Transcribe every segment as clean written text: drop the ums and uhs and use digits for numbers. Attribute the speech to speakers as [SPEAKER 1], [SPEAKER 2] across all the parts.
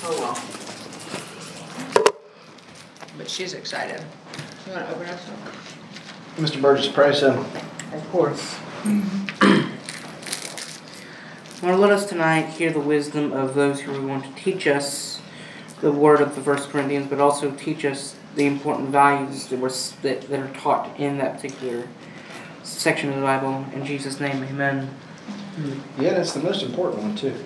[SPEAKER 1] Oh well. But she's excited. You want to open us up?
[SPEAKER 2] Mr. Burgess, pray so.
[SPEAKER 3] Of course. Lord, let us tonight hear the wisdom of those who are going to teach us the word of the 1 Corinthians, but also teach us the important values that are taught in that particular section of the Bible. In Jesus' name, amen.
[SPEAKER 2] Yeah, that's the most important one, too.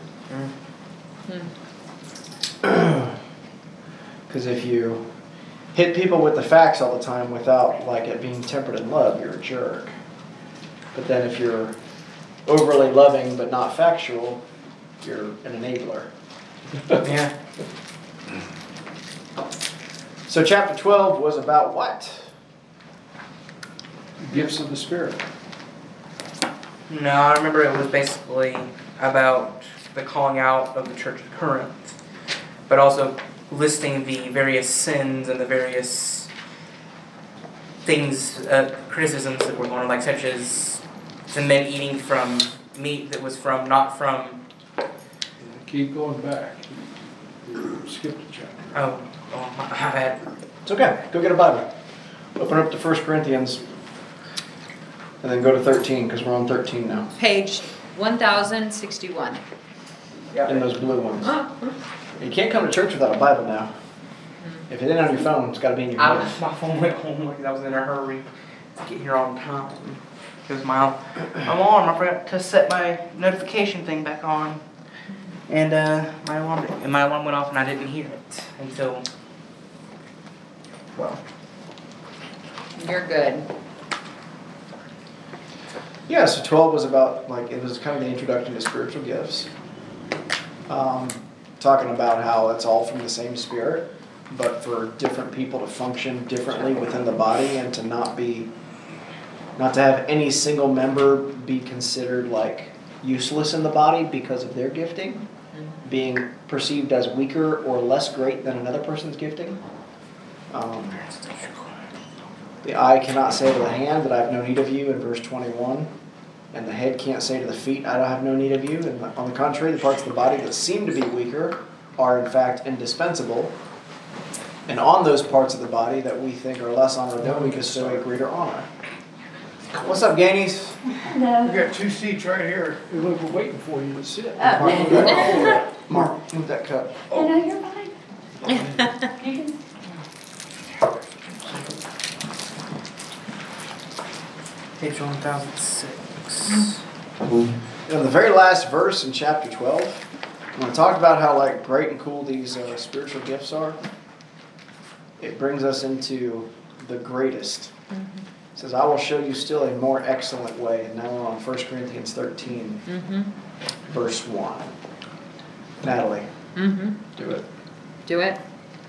[SPEAKER 2] Because if you hit people with the facts all the time without it being tempered in love, you're a jerk. But then if you're overly loving but not factual, you're an enabler.
[SPEAKER 3] Yeah.
[SPEAKER 2] So chapter 12 was about what?
[SPEAKER 4] Gifts of the Spirit.
[SPEAKER 3] No, I remember it was basically about the calling out of the church of Corinth, but also listing the various sins and the various things, criticisms that were going on, such as the men eating from meat that was not from.
[SPEAKER 4] Keep going back. You skipped a chapter.
[SPEAKER 3] Oh, my bad.
[SPEAKER 2] It's okay. Go get a Bible. Open up to 1 Corinthians and then go to 13 because we're on 13 now.
[SPEAKER 1] Page 1061.
[SPEAKER 2] In those blue ones. You can't come to church without a Bible now. If it ain't on your phone, it's got to be in your hand.
[SPEAKER 3] My phone went home because I was in a hurry to get here on time. It was my alarm. I forgot to set my notification thing back on, and my alarm went off, and I didn't hear it until. Well.
[SPEAKER 1] You're good.
[SPEAKER 2] Yeah, so 12 was about, it was kind of the introduction to spiritual gifts. Talking about how it's all from the same Spirit, but for different people to function differently within the body and to not to have any single member be considered useless in the body because of their gifting, being perceived as weaker or less great than another person's gifting. The eye cannot say to the hand that I have no need of you in verse 21. And the head can't say to the feet, I don't have no need of you. And on the contrary, the parts of the body that seem to be weaker are in fact indispensable. And on those parts of the body that we think are less honorable, we bestow a greater honor. What's up, Gainies?
[SPEAKER 5] Hello.
[SPEAKER 4] We got 2 seats right here. We're waiting for you to sit.
[SPEAKER 2] Mark, move that cup.
[SPEAKER 5] Oh, no, you're fine. You can.
[SPEAKER 3] Page 1006.
[SPEAKER 2] In the very last verse in chapter 12, when I talk about how great and cool these spiritual gifts are, it brings us into the greatest. It says, I will show you still a more excellent way. And now we're on 1 Corinthians 13, verse 1. Natalie, do it.
[SPEAKER 1] Do it.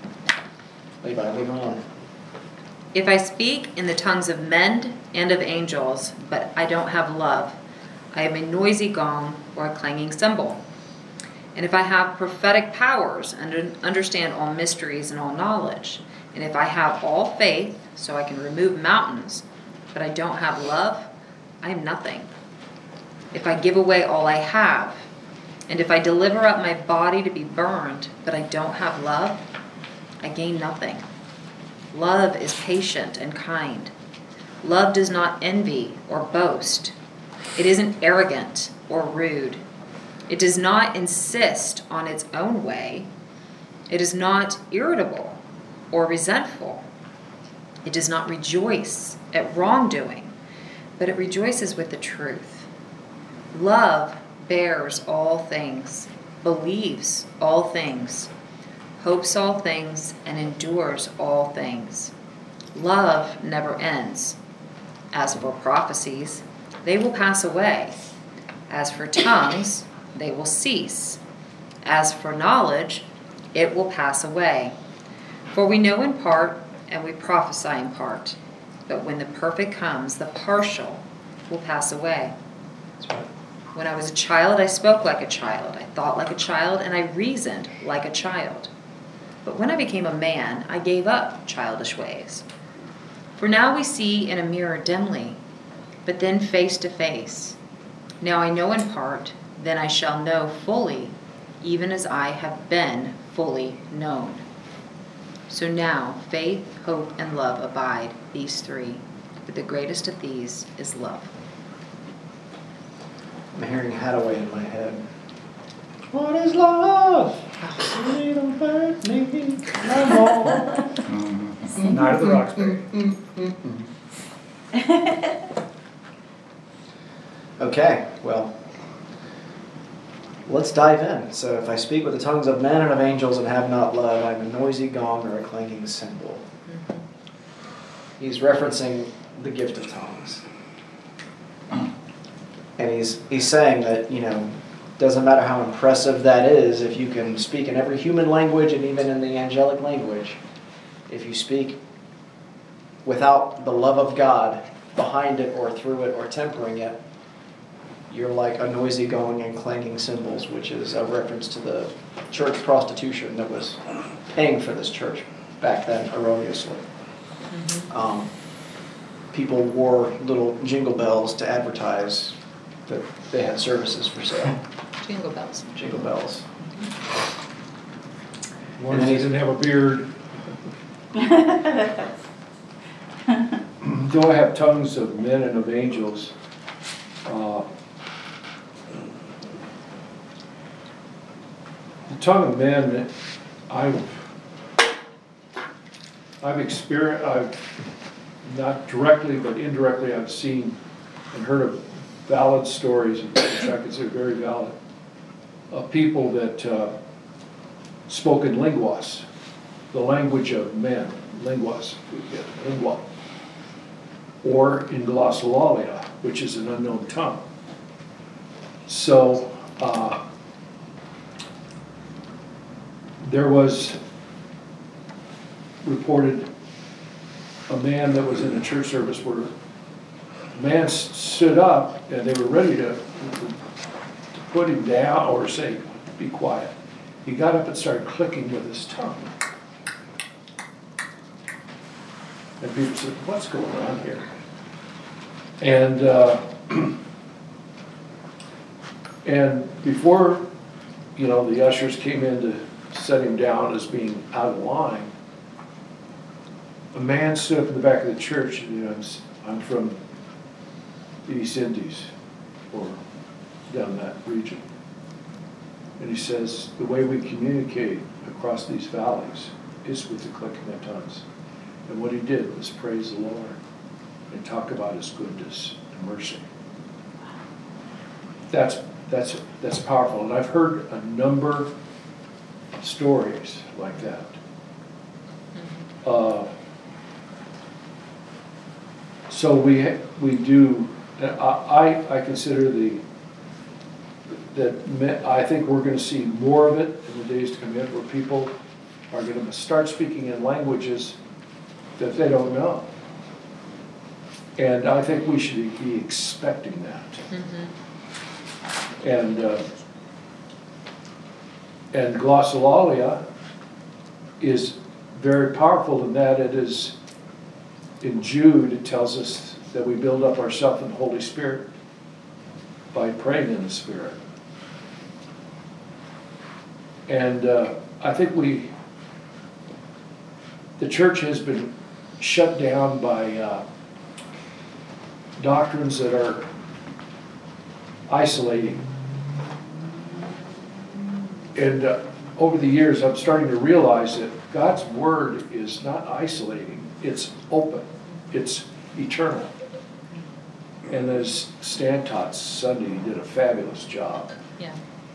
[SPEAKER 2] Levi, leave it alone.
[SPEAKER 1] If I speak in the tongues of men and of angels, but I don't have love, I am a noisy gong or a clanging cymbal. And if I have prophetic powers and understand all mysteries and all knowledge, and if I have all faith so I can remove mountains, but I don't have love, I am nothing. If I give away all I have, and if I deliver up my body to be burned, but I don't have love, I gain nothing. Love is patient and kind. Love does not envy or boast. It isn't arrogant or rude. It does not insist on its own way. It is not irritable or resentful. It does not rejoice at wrongdoing, but it rejoices with the truth. Love bears all things, believes all things, hopes all things, and endures all things. Love never ends. As for prophecies, they will pass away. As for tongues, they will cease. As for knowledge, it will pass away. For we know in part, and we prophesy in part. But when the perfect comes, the partial will pass away.
[SPEAKER 2] That's right.
[SPEAKER 1] When I was a child, I spoke like a child. I thought like a child, and I reasoned like a child. But when I became a man, I gave up childish ways. For now we see in a mirror dimly, but then face to face. Now I know in part, then I shall know fully, even as I have been fully known. So now faith, hope, and love abide, these three, but the greatest of these is love.
[SPEAKER 2] I'm hearing Hadaway in my head. What is love? It don't hurt me no more.
[SPEAKER 4] Night of the Roxbury.
[SPEAKER 2] Okay, well, let's dive in. So if I speak with the tongues of men and of angels and have not love, I'm a noisy gong or a clanging cymbal. He's referencing the gift of tongues. And he's saying that, doesn't matter how impressive that is, if you can speak in every human language and even in the angelic language, if you speak without the love of God behind it or through it or tempering it, you're like a noisy gong and clanging cymbals, which is a reference to the church prostitution that was paying for this church back then erroneously. People wore little jingle bells to advertise that they had services for sale.
[SPEAKER 1] Jingle bells.
[SPEAKER 2] Jingle bells.
[SPEAKER 4] Ones that didn't have a beard. Though I have tongues of men and of angels, the tongue of men, I've experienced, not directly but indirectly, I've seen and heard of valid stories, which I consider very valid, of people that spoke in linguas, the language of men, linguas, lingua, or in glossolalia, which is an unknown tongue. So there was reported a man that was in a church service where a man stood up and they were ready to put him down or say, be quiet. He got up and started clicking with his tongue. And people said, what's going on here? And and before, the ushers came in to set him down as being out of line, a man stood up in the back of the church and I'm from the East Indies or down that region. And he says, the way we communicate across these valleys is with the clicking of tongues. And what he did was praise the Lord and talk about his goodness and mercy. That's powerful. And I've heard a number of stories like that. So we do. I consider I think we're going to see more of it in the days to come in, where people are going to start speaking in languages that they don't know. And I think we should be expecting that. And glossolalia is very powerful in that it is, in Jude, it tells us that we build up ourselves in the Holy Spirit by praying in the Spirit. And I think the church has been shut down by doctrines that are isolating. And over the years, I'm starting to realize that God's Word is not isolating. It's open. It's eternal. And as Stan taught Sunday, he did a fabulous job.
[SPEAKER 1] Yeah.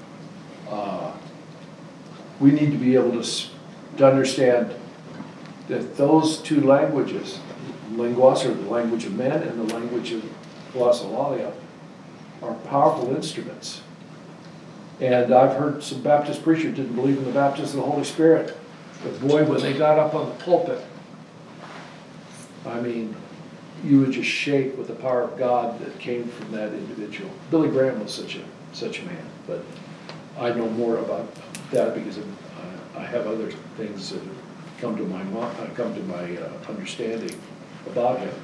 [SPEAKER 2] We need to be able to understand that those two languages, linguas, or the language of men, and the language of glossolalia, are powerful instruments. And I've heard some Baptist preachers didn't believe in the baptism of the Holy Spirit. But boy, when they got up on the pulpit, I mean, you would just shake with the power of God that came from that individual. Billy Graham was such a man, but I know more about that because I have other things that have come to my understanding about him.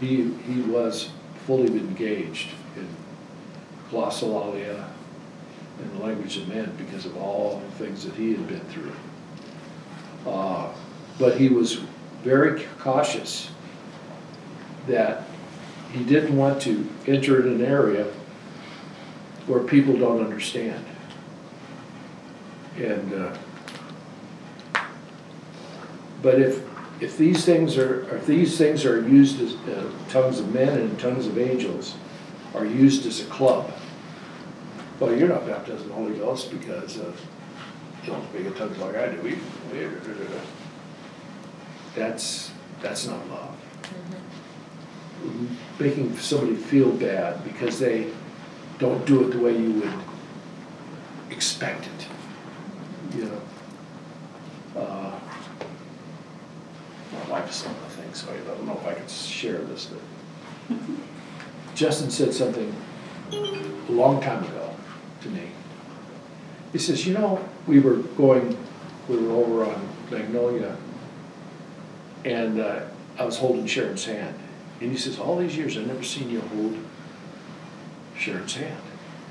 [SPEAKER 2] He was fully engaged in glossolalia,
[SPEAKER 4] in the language of men because of all the things that he had been through. But he was very cautious that he didn't want to enter in an area where people don't understand. And but if these things are used as tongues of men and tongues of angels are used as a club, well, you're not baptized in the Holy Ghost because you don't speak in tongues like I do. That's not love. Mm-hmm. Making somebody feel bad because they don't do it the way you would expect it. You know. My wife is some of the things, so I don't know if I could share this. But Justin said something a long time ago to me. He says, you know, we were over on Magnolia, and I was holding Sharon's hand. And he says, all these years I've never seen you hold Sharon's hand.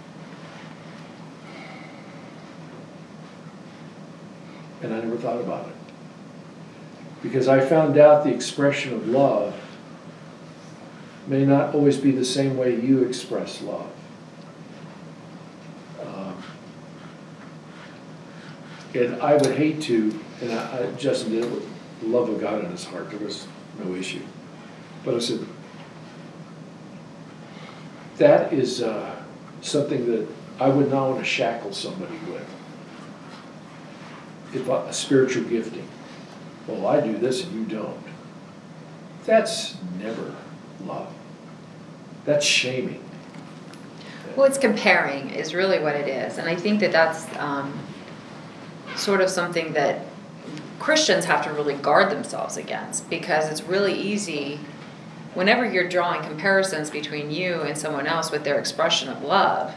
[SPEAKER 4] And I never thought about it. Because I found out the expression of love may not always be the same way you express love. And I would hate to, and Justin did it with the love of God in his heart, there was no issue. But I said, that is something that I would not want to shackle somebody with. If a spiritual gifting. Well, I do this and you don't. That's never love. That's shaming.
[SPEAKER 1] Well, it's comparing is really what it is. And I think that that's sort of something that Christians have to really guard themselves against, because it's really easy whenever you're drawing comparisons between you and someone else with their expression of love,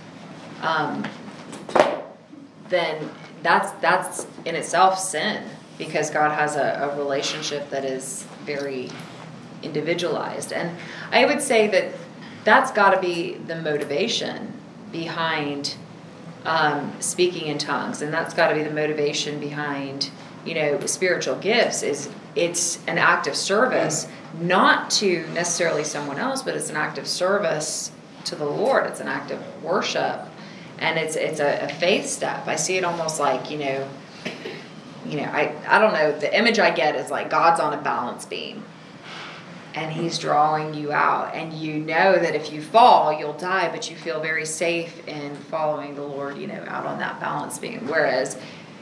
[SPEAKER 1] then that's in itself sin, because God has a relationship that is very individualized. And I would say that that's got to be the motivation behind speaking in tongues, and that's got to be the motivation behind, spiritual gifts. Is it's an act of service, not to necessarily someone else, but it's an act of service to the Lord. It's an act of worship, and it's a faith step. I see it almost like I don't know. The image I get is like God's on a balance beam, and He's drawing you out, and you know that if you fall, you'll die, but you feel very safe in following the Lord, out on that balance beam. Whereas,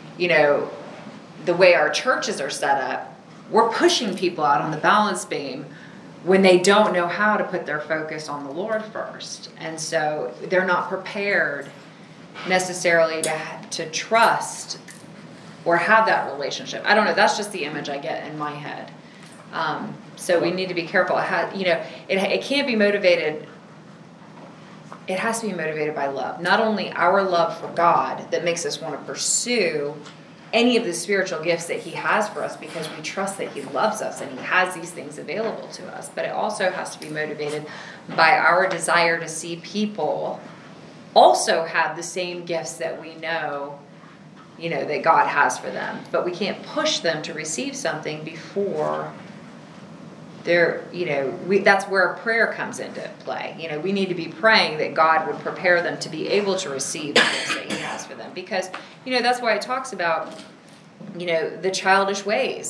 [SPEAKER 1] the way our churches are set up, we're pushing people out on the balance beam when they don't know how to put their focus on the Lord first. And so they're not prepared necessarily to trust or have that relationship. I don't know. That's just the image I get in my head. So we need to be careful. It can't be motivated. It has to be motivated by love. Not only our love for God that makes us want to pursue any of the spiritual gifts that He has for us, because we trust that He loves us and He has these things available to us, but it also has to be motivated by our desire to see people also have the same gifts that we know, that God has for them. But we can't push them to receive something before they're, that's where prayer comes into play. We need to be praying that God would prepare them to be able to receive the gifts that He has for them. Because, that's why it talks about, the childish ways.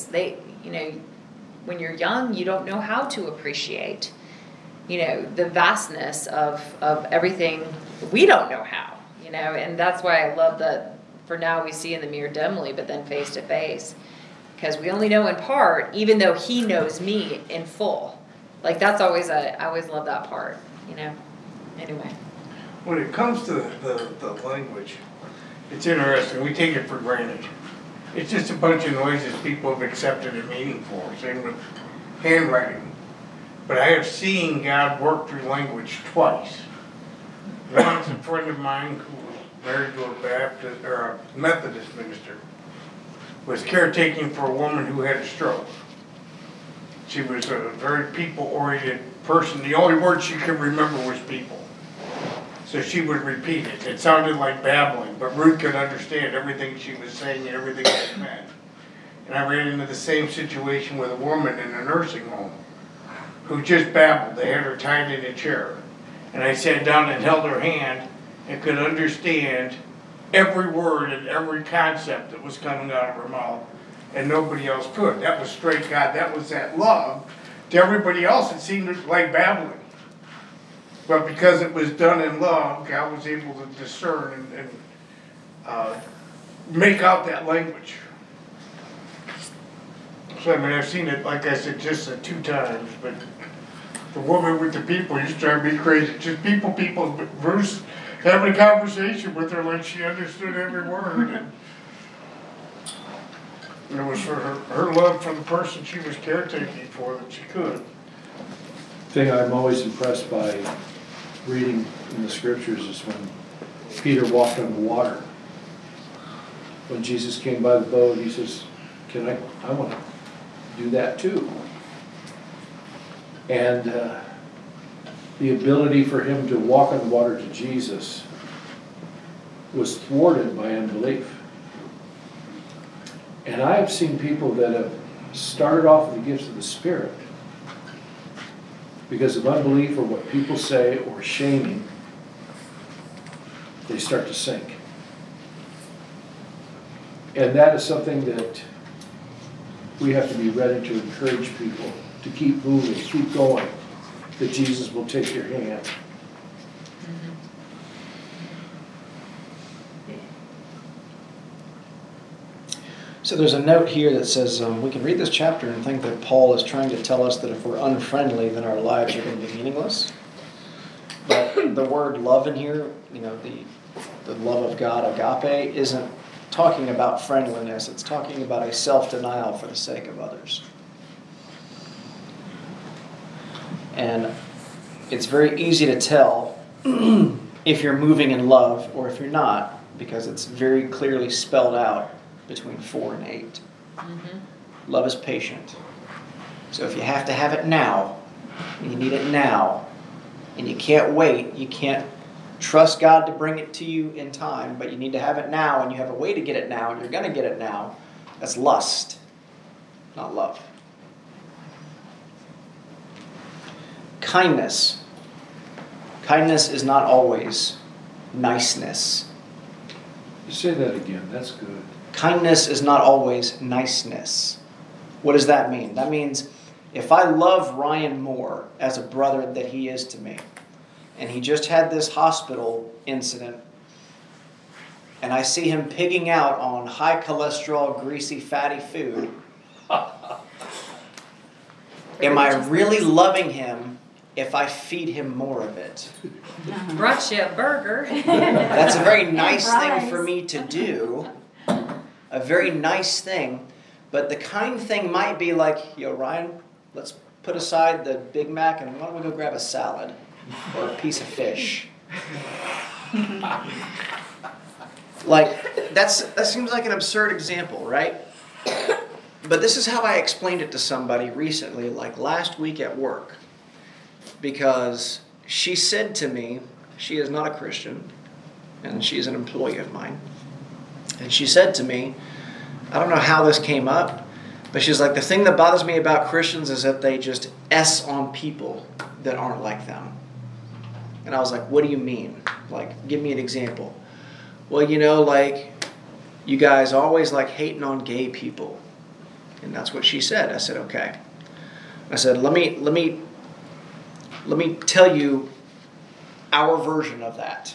[SPEAKER 1] When you're young, you don't know how to appreciate, the vastness of everything. We don't know how, and that's why I love that for now we see in the mirror dimly, but then face to face. Because we only know in part, even though He knows me in full. Like that's always I always love that part, Anyway.
[SPEAKER 6] When it comes to the language, it's interesting. We take it for granted. It's just a bunch of noises people have accepted a meaning for. Same with handwriting. But I have seen God work through language twice. Once a friend of mine who was married to a Baptist or a Methodist minister was caretaking for a woman who had a stroke. She was a very people-oriented person. The only word she could remember was people. So she would repeat it. It sounded like babbling, but Ruth could understand everything she was saying and everything it meant. And I ran into the same situation with a woman in a nursing home who just babbled. They had her tied in a chair. And I sat down and held her hand and could understand every word and every concept that was coming out of her mouth, and nobody else could. That was straight God. That was that love. To everybody else, it seemed like babbling. But because it was done in love, God was able to discern and make out that language. So, I mean, I've seen it, like I said, just 2 times, but the woman with the people used to drive me crazy. Just people, but Bruce having a conversation with her like she understood every word. And it was for her love for the person she was caretaking for that she could.
[SPEAKER 4] Thing I'm always impressed by reading in the scriptures is when Peter walked on the water. When Jesus came by the boat, he says, I want to do that too. And the ability for him to walk on the water to Jesus was thwarted by unbelief. And I have seen people that have started off with the gifts of the Spirit because of unbelief or what people say or shaming, they start to sink. And that is something that we have to be ready to encourage people to keep moving, keep going, that Jesus will take your hand.
[SPEAKER 2] So there's a note here that says we can read this chapter and think that Paul is trying to tell us that if we're unfriendly, then our lives are going to be meaningless. But the word love in here, the love of God, agape, isn't talking about friendliness. It's talking about a self-denial for the sake of others. And it's very easy to tell if you're moving in love or if you're not, because it's very clearly spelled out between 4 and 8. Mm-hmm. Love is patient. So if you have to have it now, and you need it now, and you can't wait, you can't trust God to bring it to you in time, but you need to have it now, and you have a way to get it now, and you're going to get it now, that's lust, not love. Kindness. Kindness is not always niceness.
[SPEAKER 4] Say that again, that's good.
[SPEAKER 2] Kindness is not always niceness. What does that mean? That means if I love Ryan Moore as a brother that he is to me, and he just had this hospital incident, and I see him pigging out on high cholesterol, greasy, fatty food, am I really loving him if I feed him more of it?
[SPEAKER 1] Brought you a burger.
[SPEAKER 2] That's a very nice thing for me to do. A very nice thing. But the kind thing might be like, Ryan, let's put aside the Big Mac and why don't we go grab a salad or a piece of fish? That seems like an absurd example, right? But this is how I explained it to somebody recently, like last week at work. Because she said to me, she is not a Christian, and she's an employee of mine. And she said to me, I don't know how this came up, but she's like, the thing that bothers me about Christians is that they just S on people that aren't like them. And I was like, what do you mean? Like, give me an example. Well, you guys always like hating on gay people. And that's what she said. I said, okay. I said, let me tell you our version of that.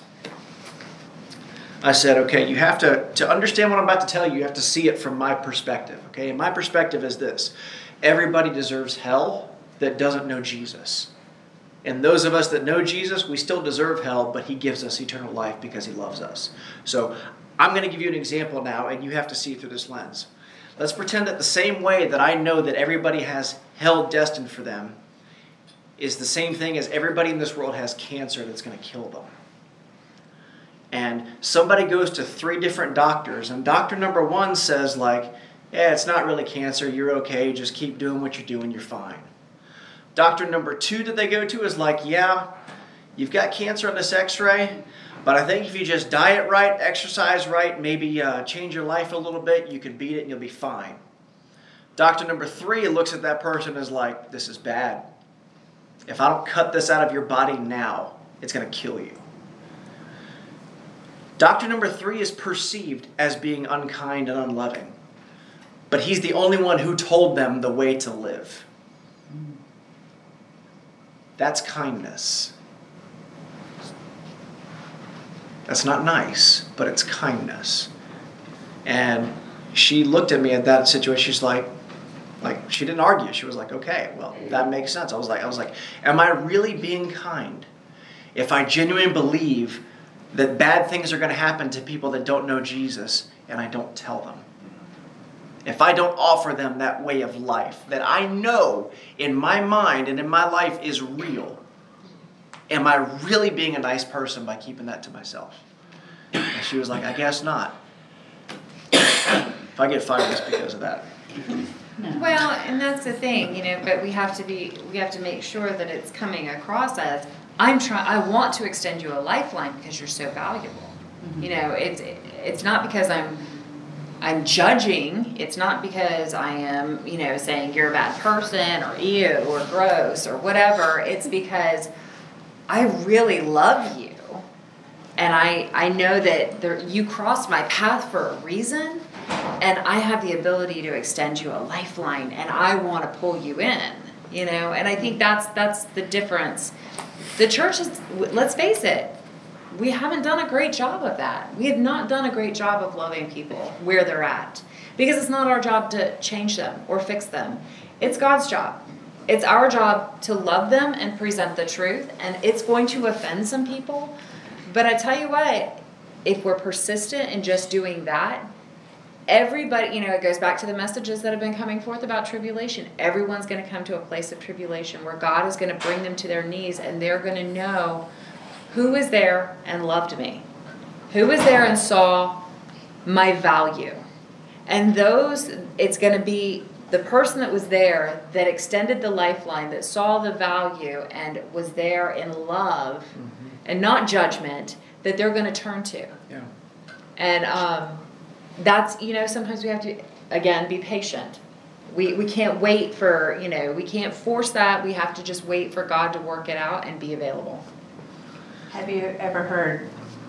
[SPEAKER 2] I said, okay, you have to understand what I'm about to tell you, you have to see it from my perspective. Okay, and my perspective is this. Everybody deserves hell that doesn't know Jesus. And those of us that know Jesus, we still deserve hell, but he gives us eternal life because he loves us. So I'm going to give you an example now, and you have to see it through this lens. Let's pretend that the same way that I know that everybody has hell destined for them is the same thing as everybody in this world has cancer that's going to kill them. And somebody goes to 3 different doctors, and doctor number 1 says it's not really cancer, you're okay, just keep doing what you're doing, you're fine. Doctor number 2 that they go to is you've got cancer on this x-ray, but I think if you just diet right, exercise right, maybe change your life a little bit, you can beat it and you'll be fine. Doctor number 3 looks at that person as like, this is bad. If I don't cut this out of your body now, it's going to kill you. Doctor number 3 is perceived as being unkind and unloving, but he's the only one who told them the way to live. That's kindness. That's not nice, but it's kindness. And she looked at me at that situation. She's like she didn't argue. She was like, okay, well, that makes sense. I was like, am I really being kind if I genuinely believe that bad things are going to happen to people that don't know Jesus and I don't tell them? If I don't offer them that way of life that I know in my mind and in my life is real, am I really being a nice person by keeping that to myself? And she was like, I guess not. If I get fired, it's because of that.
[SPEAKER 5] No.
[SPEAKER 1] Well, and that's the thing, but we have to make sure that it's coming across as, I want to extend you a lifeline because you're so valuable. It's not because I'm judging. It's not because I am, saying you're a bad person or ew or gross or whatever. It's because I really love you. And I know that you crossed my path for a reason. And I have the ability to extend you a lifeline, and I want to pull you in, And I think that's the difference. The church is, let's face it, we haven't done a great job of that. We have not done a great job of loving people where they're at, because it's not our job to change them or fix them. It's God's job. It's our job to love them and present the truth, and it's going to offend some people. But I tell you what, if we're persistent in just doing that, everybody, it goes back to the messages that have been coming forth about tribulation. Everyone's going to come to a place of tribulation where God is going to bring them to their knees, and they're going to know who was there and loved me, who was there and saw my value. And it's going to be the person that was there that extended the lifeline, that saw the value and was there in love and not judgment, that they're going to turn to.
[SPEAKER 2] Yeah.
[SPEAKER 1] And that's, sometimes we have to, again, be patient. We can't wait for, we can't force that. We have to just wait for God to work it out and be available.
[SPEAKER 5] Have you ever heard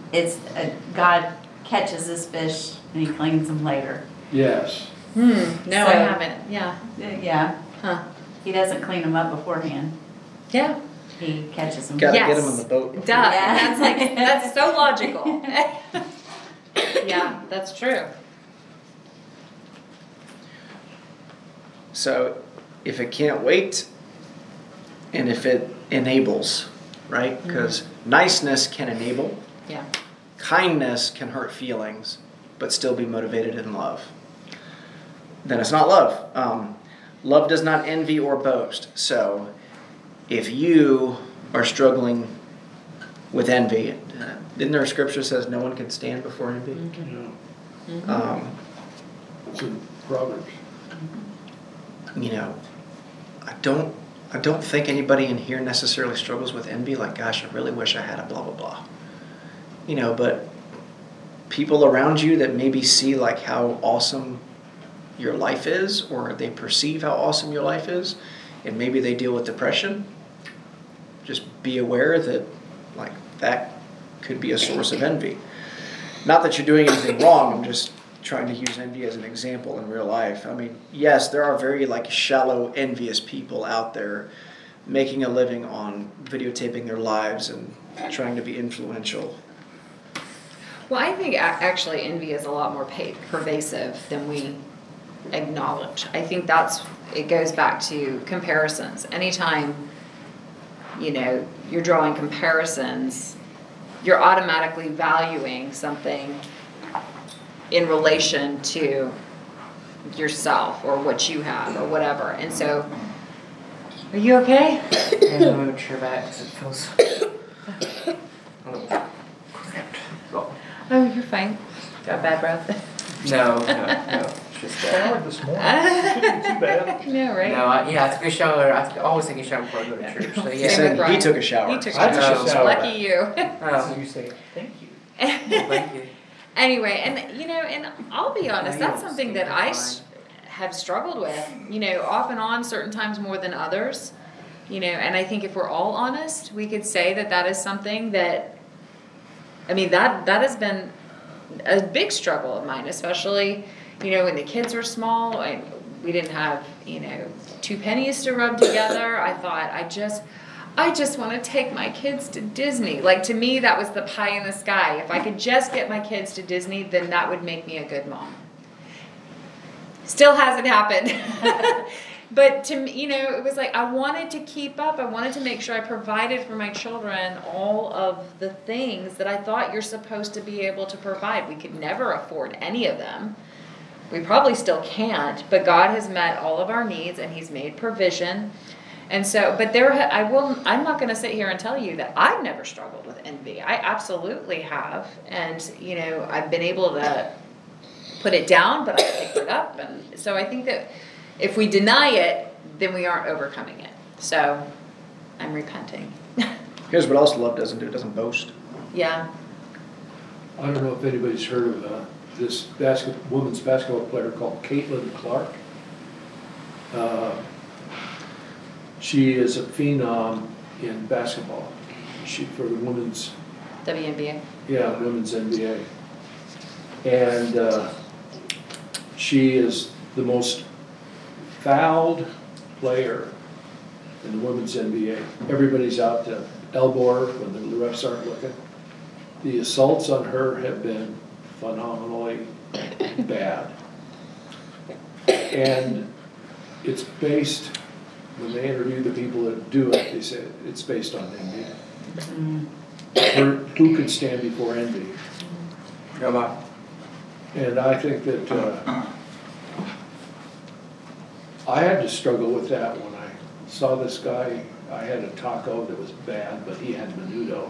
[SPEAKER 5] God catches this fish and he cleans them later?
[SPEAKER 4] Yes.
[SPEAKER 1] No,
[SPEAKER 5] So-
[SPEAKER 1] I haven't. Yeah.
[SPEAKER 5] Yeah.
[SPEAKER 1] Huh.
[SPEAKER 5] He doesn't clean them up beforehand.
[SPEAKER 1] Yeah.
[SPEAKER 5] He catches them.
[SPEAKER 2] Gotta
[SPEAKER 1] Yes.
[SPEAKER 2] get them on the boat.
[SPEAKER 1] Duh.
[SPEAKER 5] Yeah.
[SPEAKER 1] That's so logical. Yeah, that's true.
[SPEAKER 2] So if it can't wait, and if it enables, right? Because niceness can enable.
[SPEAKER 1] Yeah.
[SPEAKER 2] Kindness can hurt feelings, but still be motivated in love. Then it's not love. Love does not envy or boast. So if you are struggling with envy, didn't there a scripture that says no one can stand before envy?
[SPEAKER 4] Yeah. It's in Proverbs.
[SPEAKER 2] I don't think anybody in here necessarily struggles with envy. Like, gosh, I really wish I had a blah blah blah. But people around you that maybe see like how awesome your life is, or they perceive how awesome your life is, and maybe they deal with depression. Just be aware that like that could be a source of envy. Not that you're doing anything wrong. I'm just trying to use envy as an example in real life. I mean, yes, there are very like shallow, envious people out there making a living on videotaping their lives and trying to be influential.
[SPEAKER 1] Well, I think actually envy is a lot more pervasive than we acknowledge. I think it goes back to comparisons. Anytime, you're drawing comparisons, you're automatically valuing something in relation to yourself or what you have or whatever. And so, are you okay?
[SPEAKER 3] I'm gonna move a chair back because it feels a little cramped.
[SPEAKER 1] Oh, you're fine. Got bad breath?
[SPEAKER 3] No. Just
[SPEAKER 7] Showered this morning. Shouldn't be too bad.
[SPEAKER 1] No, right?
[SPEAKER 3] no, I took a shower. I always take a shower before I go to church. So
[SPEAKER 2] He
[SPEAKER 3] yeah.
[SPEAKER 2] said he
[SPEAKER 1] Brian.
[SPEAKER 2] took a shower.
[SPEAKER 1] You took
[SPEAKER 7] I
[SPEAKER 1] a
[SPEAKER 7] took
[SPEAKER 1] shower.
[SPEAKER 7] a shower.
[SPEAKER 1] Lucky you.
[SPEAKER 7] So
[SPEAKER 3] Oh,
[SPEAKER 7] you say, thank you.
[SPEAKER 3] thank you.
[SPEAKER 1] Anyway, and you know, and I'll be honest,
[SPEAKER 3] Yeah,
[SPEAKER 1] that's
[SPEAKER 3] you
[SPEAKER 1] something
[SPEAKER 3] stay
[SPEAKER 1] that I
[SPEAKER 3] fine.
[SPEAKER 1] have struggled with, you know, off and on, certain times more than others, you know, and I think if we're all honest, we could say that that is something that, I mean, that has been a big struggle of mine, especially, you know, when the kids were small, and we didn't have, you know, 2 pennies to rub together. I thought, I just want to take my kids to Disney. Like, to me, that was the pie in the sky. If I could just get my kids to Disney, then that would make me a good mom. Still hasn't happened. But to me, you know, it was like I wanted to keep up. I wanted to make sure I provided for my children all of the things that I thought you're supposed to be able to provide. We could never afford any of them. We probably still can't, but God has met all of our needs and He's made provision. And so, but I'm not going to sit here and tell you that I've never struggled with envy. I absolutely have. And, you know, I've been able to put it down, but I picked it up. And so I think that if we deny it, then we aren't overcoming it. So I'm repenting.
[SPEAKER 2] Here's what else love doesn't do. It doesn't boast.
[SPEAKER 1] Yeah.
[SPEAKER 4] I don't know if anybody's heard of this women's basketball player called Caitlin Clark. She is a phenom in basketball. For the women's
[SPEAKER 1] WNBA.
[SPEAKER 4] women's NBA. And she is the most fouled player in the women's NBA. Everybody's out to elbow her when the refs aren't looking. The assaults on her have been phenomenally bad. And it's based, when they interview the people that do it, they say it's based on envy. Who can stand before envy?
[SPEAKER 3] Come on.
[SPEAKER 4] And I think that I had to struggle with that when I saw this guy. I had a taco that was bad, but he had menudo.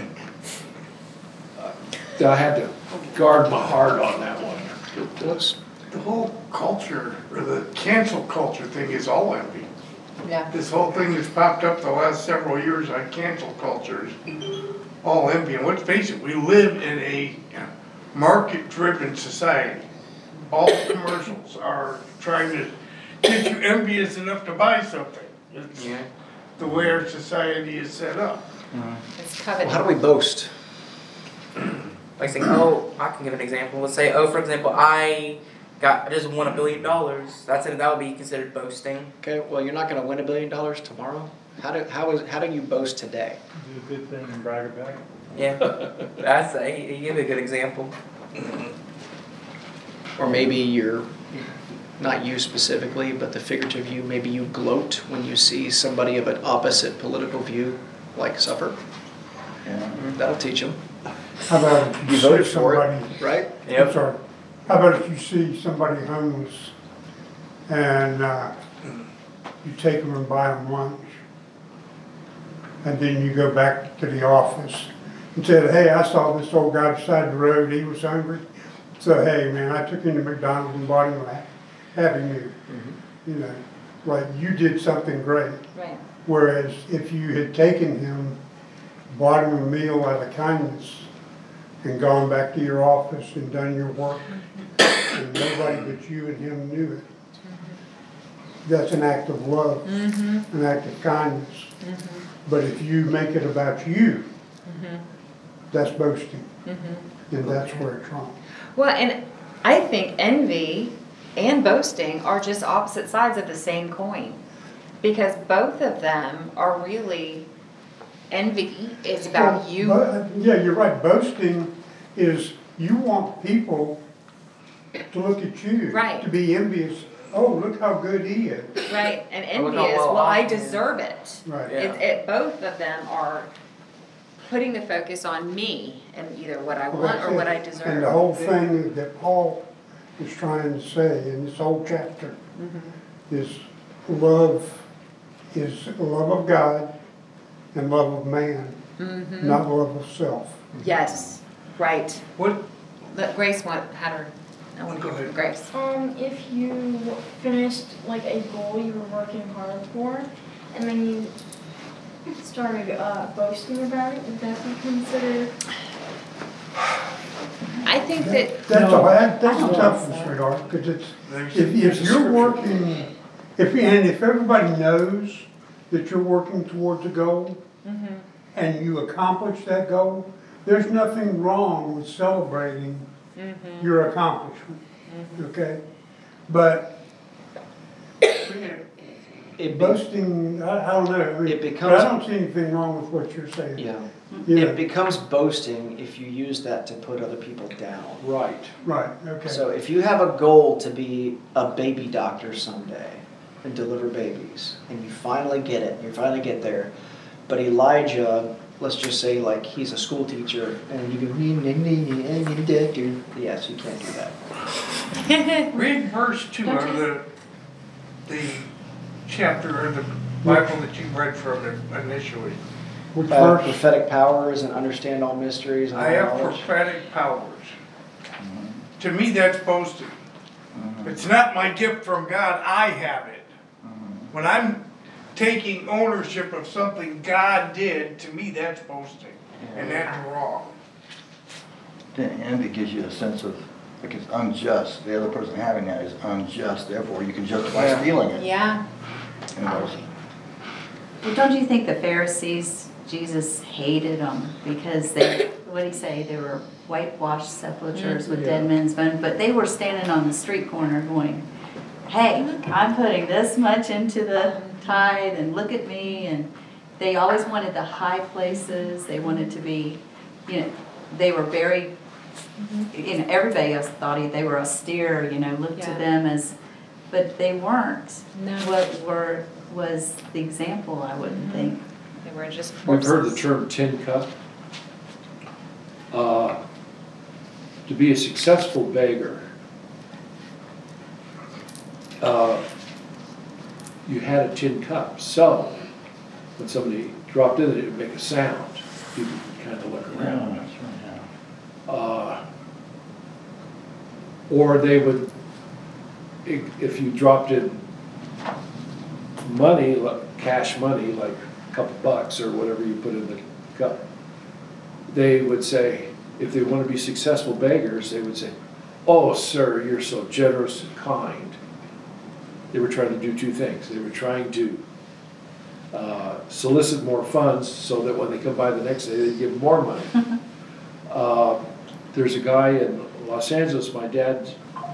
[SPEAKER 4] I had to guard my heart on that one.
[SPEAKER 6] The whole culture, or the cancel culture thing is all envy.
[SPEAKER 1] Yeah.
[SPEAKER 6] This whole thing that's popped up the last several years on cancel culture is all envy. And let's face it, we live in a market-driven society. All commercials are trying to get you envious enough to buy something. It's the way our society is set up.
[SPEAKER 1] It's coveted.
[SPEAKER 2] Well, how do we boast?
[SPEAKER 3] Like saying, I can give an example. Let's say, for example, I just won $1 billion. That would be considered boasting.
[SPEAKER 2] Okay, well, you're not going to win $1 billion tomorrow. How do you boast today?
[SPEAKER 7] Do a good thing and brag about it.
[SPEAKER 3] Yeah, you give a good example.
[SPEAKER 2] Or maybe you're, not you specifically, but the figurative you, maybe you gloat when you see somebody of an opposite political view like suffer.
[SPEAKER 7] Yeah.
[SPEAKER 2] That'll teach them.
[SPEAKER 8] How about if
[SPEAKER 2] You
[SPEAKER 8] you
[SPEAKER 2] voted
[SPEAKER 8] see
[SPEAKER 2] for
[SPEAKER 8] somebody,
[SPEAKER 2] it, right?
[SPEAKER 8] I'm sorry, how about if you see somebody homeless and you take them and buy them lunch, and then you go back to the office and said, hey, I saw this old guy beside the road, he was hungry, so hey man, I took him to McDonald's and bought him a Happy Meal. You know, like you did something great.
[SPEAKER 1] Right.
[SPEAKER 8] Whereas if you had taken him, bought him a meal out of kindness, and gone back to your office and done your work, and nobody but you and him knew it, that's an act of love, an act of kindness. But if you make it about you, that's boasting, and that's where it's wrong.
[SPEAKER 1] Well, and I think envy and boasting are just opposite sides of the same coin, because both of them are really, envy is about you.
[SPEAKER 8] Yeah, you're right. Boasting is you want people to look at you,
[SPEAKER 1] Right.
[SPEAKER 8] to be envious. Oh, look how good he is.
[SPEAKER 1] Right, and
[SPEAKER 3] Oh,
[SPEAKER 1] envy
[SPEAKER 3] no,
[SPEAKER 1] is,
[SPEAKER 3] well,
[SPEAKER 1] well, I
[SPEAKER 3] I-
[SPEAKER 1] deserve it.
[SPEAKER 8] Right.
[SPEAKER 3] Yeah.
[SPEAKER 1] Both of them are putting the focus on me and either what I
[SPEAKER 8] Well,
[SPEAKER 1] want
[SPEAKER 8] that's
[SPEAKER 1] or
[SPEAKER 8] it.
[SPEAKER 1] what I
[SPEAKER 8] And the
[SPEAKER 1] deserve.
[SPEAKER 8] whole thing that Paul is trying to say in this whole chapter is love of God and love of man, not love of self.
[SPEAKER 1] Yes, right.
[SPEAKER 6] What,
[SPEAKER 1] Grace had her. I want to
[SPEAKER 6] Go
[SPEAKER 1] hear from
[SPEAKER 6] ahead.
[SPEAKER 1] Grace.
[SPEAKER 9] If you finished like a goal you were working hard for, and then you started boasting about it, would that be considered?
[SPEAKER 1] I think that
[SPEAKER 8] That's
[SPEAKER 4] No.
[SPEAKER 8] that's
[SPEAKER 5] I
[SPEAKER 8] a
[SPEAKER 5] don't
[SPEAKER 8] tough
[SPEAKER 5] think
[SPEAKER 8] one,
[SPEAKER 5] so.
[SPEAKER 8] sweetheart, because it's,
[SPEAKER 6] There's
[SPEAKER 8] if
[SPEAKER 6] a
[SPEAKER 8] you're
[SPEAKER 6] scripture.
[SPEAKER 8] working, if everybody knows that you're working towards a goal, and you accomplish that goal, there's nothing wrong with celebrating your accomplishment, okay? But
[SPEAKER 2] It, be-
[SPEAKER 8] boasting, I don't know, I mean,
[SPEAKER 2] It
[SPEAKER 8] but
[SPEAKER 2] becomes-
[SPEAKER 8] I don't see anything wrong with what you're saying.
[SPEAKER 2] yeah.
[SPEAKER 8] Yeah,
[SPEAKER 2] It becomes boasting if you use that to put other people down.
[SPEAKER 4] Right.
[SPEAKER 8] right, okay.
[SPEAKER 2] So if you have a goal to be a baby doctor someday and deliver babies, and you finally get it, you finally get there, but Elijah, let's just say like he's a school teacher, and you go, yes, you can't do that.
[SPEAKER 6] Read verse 2
[SPEAKER 5] Don't
[SPEAKER 6] of the chapter or the Bible that you read from it initially.
[SPEAKER 8] Which verse?
[SPEAKER 2] Prophetic powers and understand all mysteries and all
[SPEAKER 6] I have
[SPEAKER 2] knowledge.
[SPEAKER 6] prophetic powers. To me, that's boasting. It's not my gift from God, I have it. When I'm taking ownership of something God did, to me, that's boasting. And that's wrong.
[SPEAKER 10] Then envy gives you a sense of, like it's unjust. The other person having that is unjust, therefore you can justify stealing it.
[SPEAKER 1] yeah.
[SPEAKER 10] You know,
[SPEAKER 5] Well, don't you think the Pharisees, Jesus hated them because they, what did he say, they were whitewashed sepulchres with dead men's bones, but they were standing on the street corner going, hey, I'm putting this much into the tithe and look at me, and they always wanted the high places, they wanted to be, you know, they were very, you know, everybody else thought they were austere, you know, looked to
[SPEAKER 1] Yeah.
[SPEAKER 5] them as, but they weren't.
[SPEAKER 1] No.
[SPEAKER 5] What was the example, I wouldn't think.
[SPEAKER 1] They were just
[SPEAKER 4] We've heard the
[SPEAKER 1] corpses.
[SPEAKER 4] term tin cup. To be a successful beggar, you had a tin cup, so when somebody dropped in it would make a sound. People would kind of look around.
[SPEAKER 10] that's right, yeah.
[SPEAKER 4] Or they would, if you dropped in money, like cash money, like a couple bucks or whatever you put in the cup, they would say, if they want to be successful beggars, they would say, oh, sir, you're so generous and kind. They were trying to do two things. They were trying to solicit more funds so that when they come by the next day, they give more money. There's a guy in Los Angeles, my dad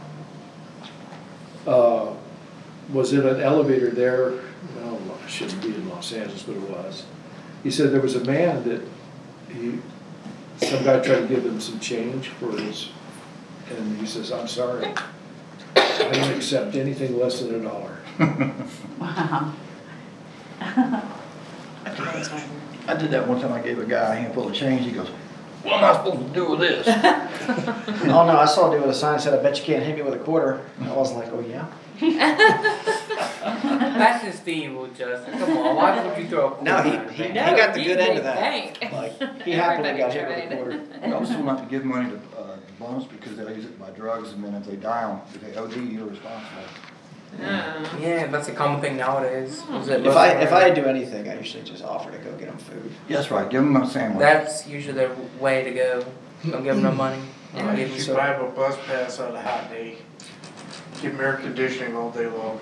[SPEAKER 4] was in an elevator there. No, it shouldn't be in Los Angeles, but it was. He said there was a man that some guy tried to give him some change for his, and he says, I'm sorry, I don't accept anything less than $1.
[SPEAKER 5] Wow.
[SPEAKER 10] I did that one time. I gave a guy a handful of change. He goes, what am I supposed to do with this?
[SPEAKER 2] Oh no, I saw a dude with a sign that said, I bet you can't hit me with a quarter. And I was like, oh yeah?
[SPEAKER 3] That's just evil, Justin. Come on, why would you throw a quarter
[SPEAKER 2] No,
[SPEAKER 3] at
[SPEAKER 2] he
[SPEAKER 3] me?
[SPEAKER 2] got the good end of that.
[SPEAKER 1] Bank.
[SPEAKER 2] Like, he happily got hit with a
[SPEAKER 1] Everybody
[SPEAKER 2] quarter.
[SPEAKER 10] I was told not to give money to bums because they'll use it to buy drugs, and then if they die, if they OD, you're responsible.
[SPEAKER 3] Yeah, that's a common thing nowadays. Is that
[SPEAKER 2] If I do anything, I usually just offer to go get them food.
[SPEAKER 10] That's right. Give them a sandwich.
[SPEAKER 3] That's usually the way to go. Don't give them no money.
[SPEAKER 6] I
[SPEAKER 3] Give
[SPEAKER 6] used
[SPEAKER 3] them
[SPEAKER 6] to buy a bus pass on a hot day. Give them air conditioning all day long.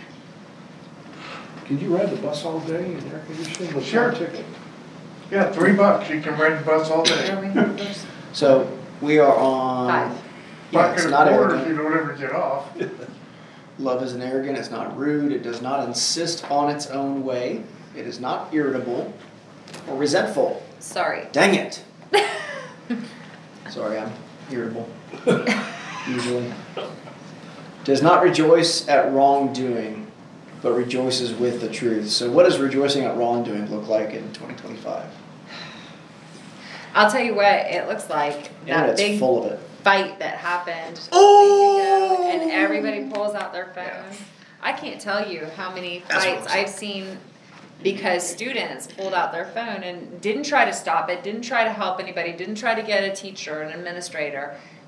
[SPEAKER 4] Can you ride the bus all day in air conditioning with
[SPEAKER 6] Sure.
[SPEAKER 4] no ticket?
[SPEAKER 6] Yeah, $3. You can ride the bus all day.
[SPEAKER 2] So we are on.
[SPEAKER 1] Five.
[SPEAKER 2] Yeah,
[SPEAKER 6] Buck
[SPEAKER 2] it's
[SPEAKER 6] and a
[SPEAKER 2] not
[SPEAKER 6] quarter if
[SPEAKER 2] arrogant.
[SPEAKER 6] you don't ever get off.
[SPEAKER 2] Love isn't arrogant. It's not rude. It does not insist on its own way. It is not irritable or resentful.
[SPEAKER 1] Sorry.
[SPEAKER 2] Dang it. Sorry, I'm irritable. Usually. Does not rejoice at wrongdoing, but rejoices with the truth. So what does rejoicing at wrongdoing look like in 2025?
[SPEAKER 1] I'll tell you what it looks like.
[SPEAKER 2] Yeah,
[SPEAKER 1] That
[SPEAKER 2] it's
[SPEAKER 1] big
[SPEAKER 2] full of it.
[SPEAKER 1] fight that happened
[SPEAKER 2] Oh!
[SPEAKER 1] a week ago, and everybody pulls out their phone.
[SPEAKER 2] Yeah.
[SPEAKER 1] I can't tell you how many
[SPEAKER 2] That's what
[SPEAKER 1] fights
[SPEAKER 2] it was
[SPEAKER 1] I've seen because students pulled out their phone and didn't try to stop it, didn't try to help anybody, didn't try to get a teacher, an administrator,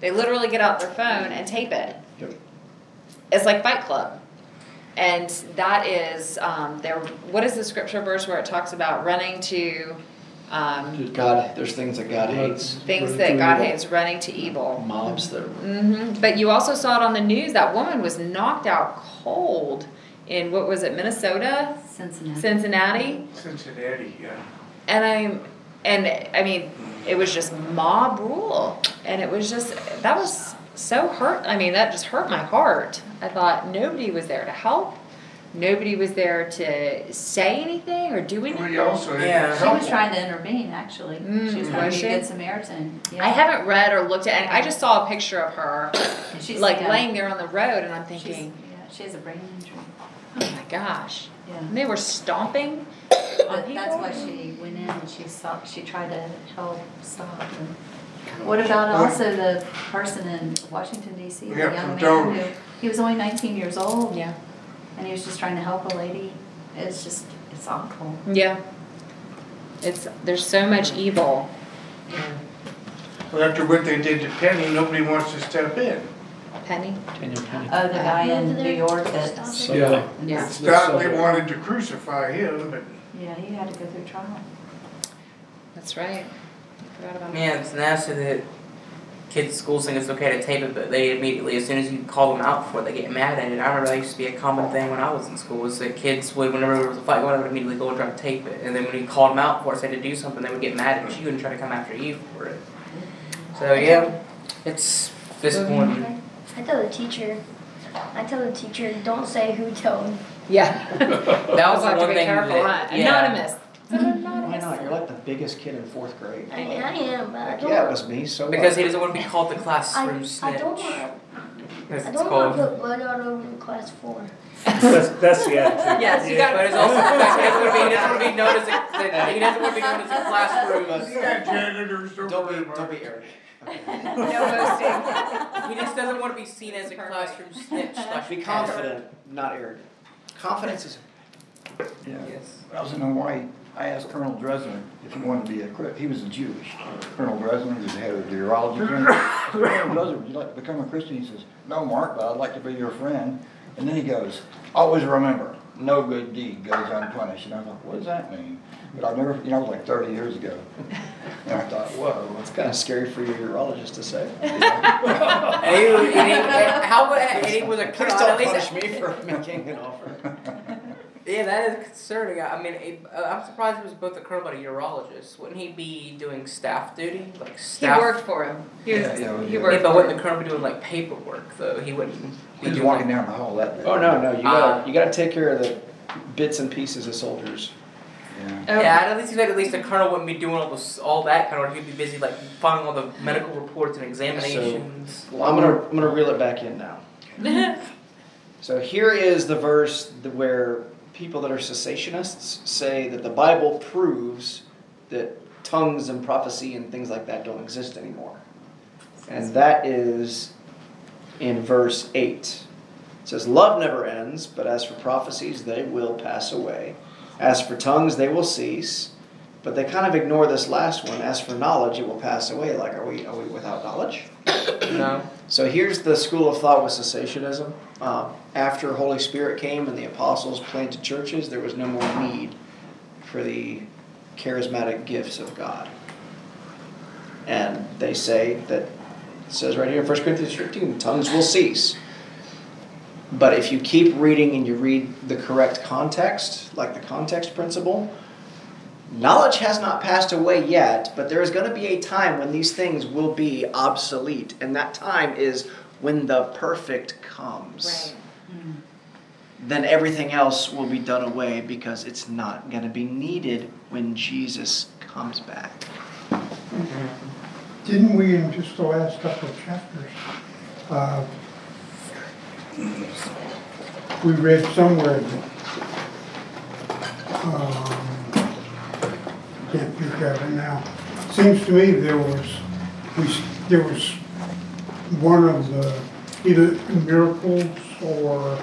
[SPEAKER 1] They literally get out their phone and tape it.
[SPEAKER 2] Yep.
[SPEAKER 1] It's like Fight Club. And that is, what is the scripture verse where it talks about running to,
[SPEAKER 2] God, there's things that God hates.
[SPEAKER 1] things that God hates, running to evil.
[SPEAKER 2] Mobs that
[SPEAKER 1] But you also saw it on the news, that woman was knocked out cold in, what was it, Minnesota? Cincinnati?
[SPEAKER 6] Cincinnati, yeah.
[SPEAKER 1] And I mean, it was just mob rule. And it was just, that was so hurt. I mean, that just hurt my heart. I thought nobody was there to help. Nobody was there to say anything or do anything.
[SPEAKER 6] We also had
[SPEAKER 3] Yeah.
[SPEAKER 5] She was trying to intervene, actually. She was trying
[SPEAKER 1] was
[SPEAKER 5] to be
[SPEAKER 1] she?
[SPEAKER 5] a good Samaritan. Yeah.
[SPEAKER 1] I haven't read or looked at, I just saw a picture of her,
[SPEAKER 5] And she's
[SPEAKER 1] like
[SPEAKER 5] yeah,
[SPEAKER 1] laying there on the road, and I'm
[SPEAKER 5] she's-
[SPEAKER 1] thinking,
[SPEAKER 5] yeah, she has a brain injury.
[SPEAKER 1] oh my gosh.
[SPEAKER 5] Yeah.
[SPEAKER 1] And they were stomping on
[SPEAKER 5] But
[SPEAKER 1] people.
[SPEAKER 5] that's why she went in and she tried to help stop. And what about also the person in Washington DC, the
[SPEAKER 6] Yeah,
[SPEAKER 5] young
[SPEAKER 6] from
[SPEAKER 5] man who, he was only 19 years old
[SPEAKER 1] Yeah.
[SPEAKER 5] and he was just trying to help a lady. It's awful.
[SPEAKER 1] Yeah. There's so much evil.
[SPEAKER 6] Well, after what they did to Penny, nobody wants to step in.
[SPEAKER 1] Penny?
[SPEAKER 5] Oh, the guy in New York that,
[SPEAKER 2] So,
[SPEAKER 4] Yeah.
[SPEAKER 1] Yeah.
[SPEAKER 6] Stop, they wanted to crucify him, but
[SPEAKER 5] yeah, he had to go through trial.
[SPEAKER 1] That's right. I forgot about
[SPEAKER 3] Man, it's nasty that kids' schools think it's okay to tape it, but they immediately, as soon as you call them out for it, they get mad at it. I remember that used to be a common thing when I was in school, was that kids would, whenever there was a fight going on, would immediately go and try to tape it. And then when you called them out for it, say to do something, they would get mad at you and try to come after you for it. So yeah, it's disappointing.
[SPEAKER 9] I tell the teacher, don't say who told.
[SPEAKER 1] Yeah.
[SPEAKER 3] That was
[SPEAKER 1] We'll have
[SPEAKER 3] the
[SPEAKER 1] to
[SPEAKER 3] one
[SPEAKER 1] be
[SPEAKER 3] thing
[SPEAKER 1] careful,
[SPEAKER 3] that,
[SPEAKER 1] huh?
[SPEAKER 3] yeah.
[SPEAKER 1] Anonymous.
[SPEAKER 2] why not? You're like the biggest kid in 4th grade.
[SPEAKER 9] I am, but I
[SPEAKER 2] Like,
[SPEAKER 9] don't.
[SPEAKER 2] yeah, it was me. So
[SPEAKER 3] Because
[SPEAKER 2] what?
[SPEAKER 3] he doesn't want to be called the classroom
[SPEAKER 9] I
[SPEAKER 3] snitch.
[SPEAKER 9] don't want.
[SPEAKER 3] As
[SPEAKER 9] I
[SPEAKER 3] it's
[SPEAKER 9] don't want
[SPEAKER 3] called.
[SPEAKER 9] to put blood all over class 4.
[SPEAKER 7] That's the attitude.
[SPEAKER 1] Yes, you got
[SPEAKER 3] But it's also the fact he doesn't want to be known as he doesn't want to be known as a classroom.
[SPEAKER 6] you got janitors
[SPEAKER 2] Don't
[SPEAKER 6] over
[SPEAKER 2] be Eric.
[SPEAKER 1] No boasting.
[SPEAKER 3] He just doesn't want to be seen as a classroom snitch.
[SPEAKER 2] Be confident, not arrogant. Confidence is.
[SPEAKER 10] Yeah.
[SPEAKER 3] Yes.
[SPEAKER 10] When I was in Hawaii, I asked Colonel Dresner if he wanted to be he was a Jewish. Colonel Dresner, he was the head of the urology clinic. I said, Colonel Dresner, would you like to become a Christian? He says, no, Mark, but I'd like to be your friend. And then he goes, always remember, no good deed goes unpunished. And I thought, what does that mean? But I've never, it was like 30 years ago. And I thought, whoa,
[SPEAKER 2] It's kind of scary for your urologist to say.
[SPEAKER 3] And he was a
[SPEAKER 2] Please don't punish me for making an offer.
[SPEAKER 3] Yeah, that is concerning. I mean, I'm surprised he was both a colonel but a urologist. Wouldn't he be doing staff duty, like
[SPEAKER 1] He
[SPEAKER 3] staff?
[SPEAKER 1] worked for him. He
[SPEAKER 10] Yeah,
[SPEAKER 1] worked
[SPEAKER 3] Yeah, but
[SPEAKER 1] for
[SPEAKER 3] wouldn't
[SPEAKER 1] him.
[SPEAKER 3] the colonel be doing like paperwork though? He wouldn't.
[SPEAKER 10] he was walking down the hall that day.
[SPEAKER 2] Oh no, you gotta take care of the bits and pieces of soldiers.
[SPEAKER 10] Yeah.
[SPEAKER 3] Yeah, at least he said at least the colonel wouldn't be doing all that kind of work. He'd be busy like finding all the medical reports and examinations.
[SPEAKER 2] Well, I'm gonna reel it back in now. So here is the verse where people that are cessationists say that the Bible proves that tongues and prophecy and things like that don't exist anymore. And that is in verse 8. It says, love never ends, but as for prophecies, they will pass away. As for tongues, they will cease. But they kind of ignore this last one. As for knowledge, it will pass away. Like, are we without knowledge?
[SPEAKER 3] No.
[SPEAKER 2] So here's the school of thought with cessationism. After Holy Spirit came and the apostles planted churches, there was no more need for the charismatic gifts of God. And they say that, it says right here in 1 Corinthians 15, tongues will cease. But if you keep reading and you read the correct context, like the context principle, knowledge has not passed away yet, but there is going to be a time when these things will be obsolete. And that time is when the perfect comes.
[SPEAKER 1] Right.
[SPEAKER 2] Then everything else will be done away because it's not going to be needed when Jesus comes back.
[SPEAKER 8] Didn't we in just the last couple of chapters, we read somewhere that, can't think of it now. Seems to me there was one of the either miracles or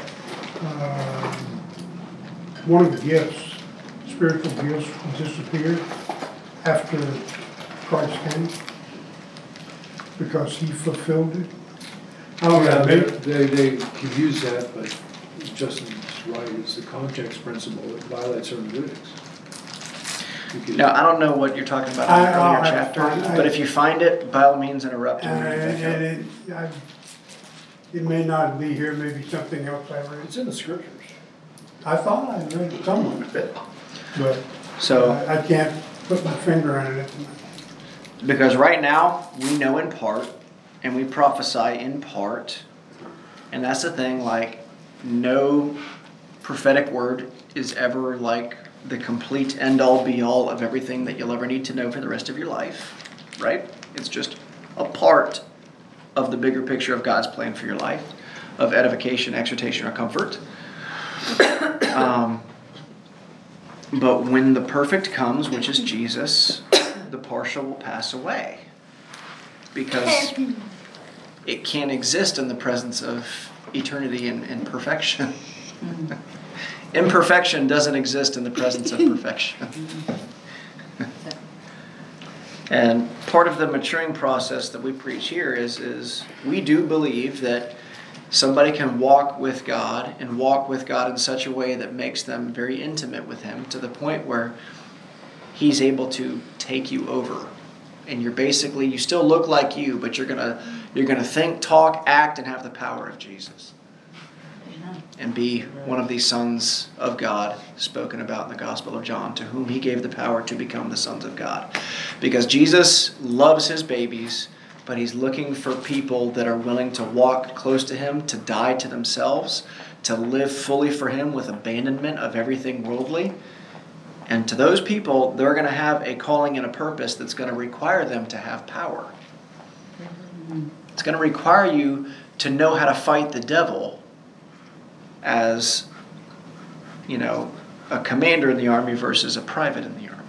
[SPEAKER 8] one of the gifts, spiritual gifts, disappeared after Christ came. because he fulfilled it. I don't know,
[SPEAKER 4] They can use that, but Justin's right, it's the context principle that violates hermeneutics. Because-
[SPEAKER 2] Now, I don't know what you're talking about in the
[SPEAKER 8] I'll
[SPEAKER 2] earlier
[SPEAKER 8] have to
[SPEAKER 2] chapter,
[SPEAKER 8] find-
[SPEAKER 2] but if you find it, by all means interrupt and read it back up.
[SPEAKER 8] And it may not be here, maybe something else I read.
[SPEAKER 4] It's in the scriptures.
[SPEAKER 8] I thought I read it somewhere, but
[SPEAKER 2] So,
[SPEAKER 8] I can't put my finger on it.
[SPEAKER 2] because right now, we know in part, and we prophesy in part, and that's the thing, like, no prophetic word is ever like the complete end-all be-all of everything that you'll ever need to know for the rest of your life, right? It's just a part of the bigger picture of God's plan for your life, of edification, exhortation, or comfort. But when the perfect comes, which is Jesus, the partial will pass away. Because it can't exist in the presence of eternity and perfection. Imperfection doesn't exist in the presence of perfection. And part of the maturing process that we preach here is we do believe that somebody can walk with God and walk with God in such a way that makes them very intimate with Him to the point where He's able to take you over. And you still look like you, but you're gonna think, talk, act, and have the power of Jesus. And be one of these sons of God spoken about in the Gospel of John, to whom He gave the power to become the sons of God. Because Jesus loves His babies, but He's looking for people that are willing to walk close to Him, to die to themselves, to live fully for Him with abandonment of everything worldly. And to those people, they're going to have a calling and a purpose that's going to require them to have power. It's going to require you to know how to fight the devil as, a commander in the army versus a private in the army.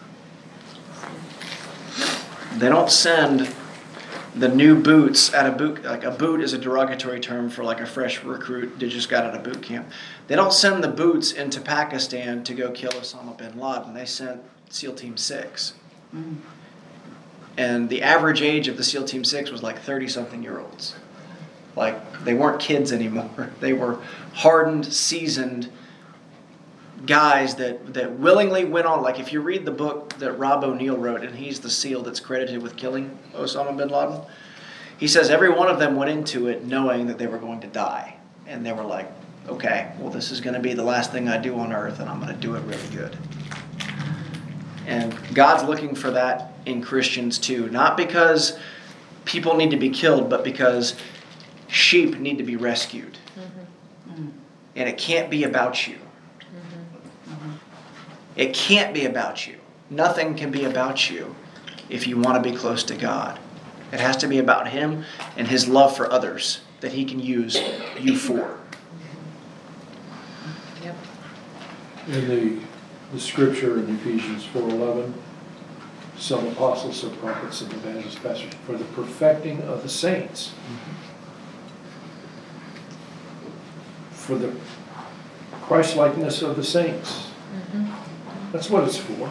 [SPEAKER 2] They don't send the new boots at a boot, like a boot is a derogatory term for like a fresh recruit that just got out of boot camp. They don't send the boots into Pakistan to go kill Osama bin Laden. They sent SEAL Team 6. Mm. And the average age of the SEAL Team 6 was like 30-something-year-olds. Like, they weren't kids anymore. They were hardened, seasoned guys that willingly went on. Like, if you read the book that Rob O'Neill wrote, and he's the SEAL that's credited with killing Osama bin Laden, he says every one of them went into it knowing that they were going to die. And they were like, okay, well, this is going to be the last thing I do on earth, and I'm going to do it really good. And God's looking for that in Christians too. Not because people need to be killed, but because sheep need to be rescued. Mm-hmm. And it can't be about you. Mm-hmm. It can't be about you. Nothing can be about you if you want to be close to God. It has to be about Him and His love for others that He can use you for.
[SPEAKER 1] Yep.
[SPEAKER 4] In the scripture in Ephesians 4:11, some apostles, some prophets, some evangelists, pastors, for the perfecting of the saints. For the Christ-likeness of the saints. Mm-hmm. That's what it's for.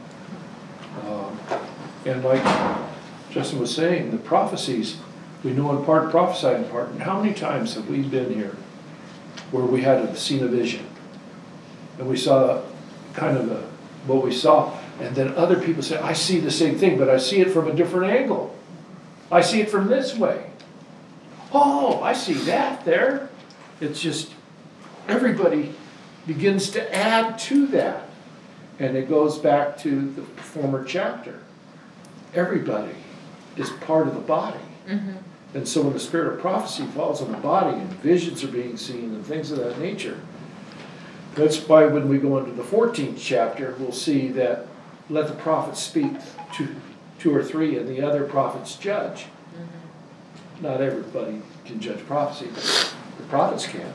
[SPEAKER 4] And like Justin was saying, the prophecies, we know in part, prophesied in part. And how many times have we been here where we had seen a vision? And we saw kind of what we saw. And then other people say, I see the same thing, but I see it from a different angle. I see it from this way. Oh, I see that there. It's just everybody begins to add to that. And it goes back to the former chapter. Everybody is part of the body. Mm-hmm. And so when the spirit of prophecy falls on the body and visions are being seen and things of that nature, that's why when we go into the 14th chapter, we'll see that let the prophets speak to two or three and the other prophets judge. Mm-hmm. Not everybody can judge prophecy, but the prophets can.